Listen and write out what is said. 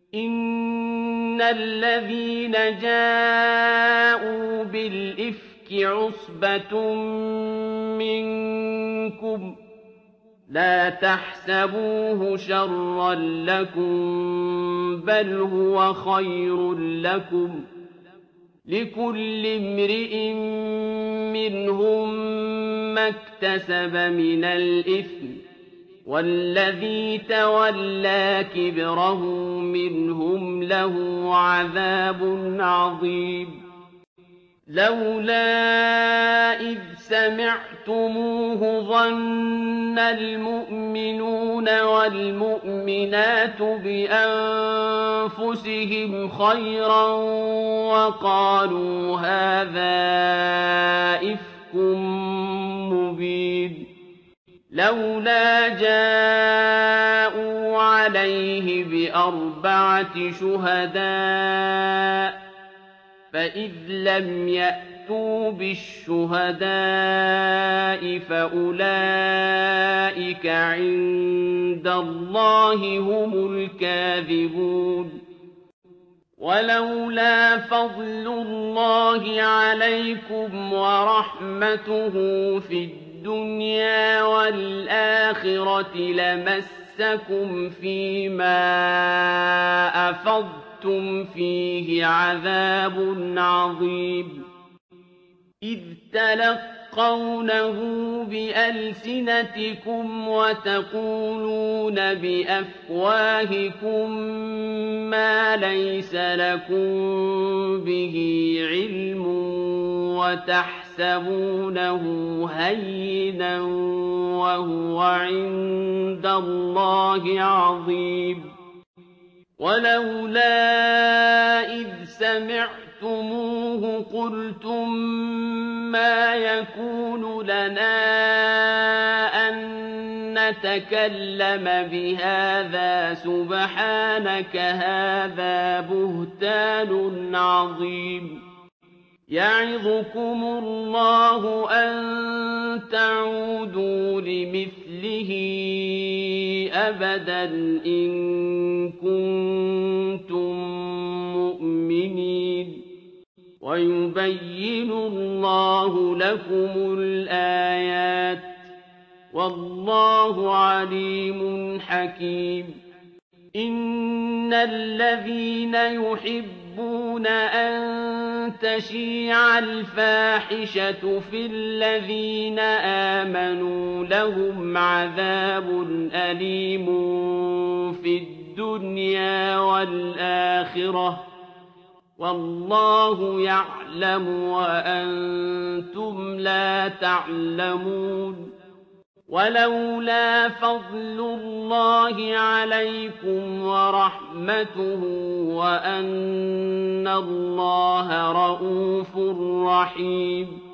إن الذين جاءوا بالإفك عصبة منكم لا تحسبوه شرا لكم بل هو خير لكم لكل امرئ منهم ما اكتسب من الإثم والذي تولى كبره منهم له عذاب عظيم لولا إذ سمعتموه ظن المؤمنون والمؤمنات بأنفسهم خيرا وقالوا هذا إفك مبين لولا جاءوا عليه بأربعة شهداء فإذ لم يأتوا بالشهداء فأولئك عند الله هم الكاذبون ولولا فضل الله عليكم ورحمته في الدنيا والآخرة لمسكم فيما أفضتم فيه عذاب عظيم إذ تلقونه بألسنتكم وتقولون بأفواهكم ما ليس لكم به علم وتحسبونه هينا وهو عند الله عظيم ولولا إذ سمعتموه قلتم ما يكون لنا أن نتكلم بهذا سبحانك هذا بهتان عظيم يعظكم الله أن تعودوا لمثله أبدا إن كنتم مؤمنين ويبين الله لكم الآيات والله عليم حكيم إن الذين يحبون أن تشيع الفاحشة في الذين آمنوا لهم عذاب أليم في الدنيا والآخرة والله يعلم وأنتم لا تعلمون ولولا فضل الله عليكم ورحمته وأن الله رءوف رحيم